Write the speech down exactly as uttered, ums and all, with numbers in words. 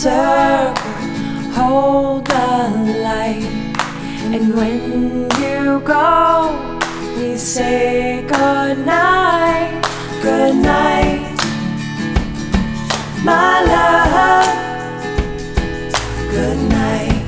circle, hold the light. And when you go, we say good night, good night, my love, good night.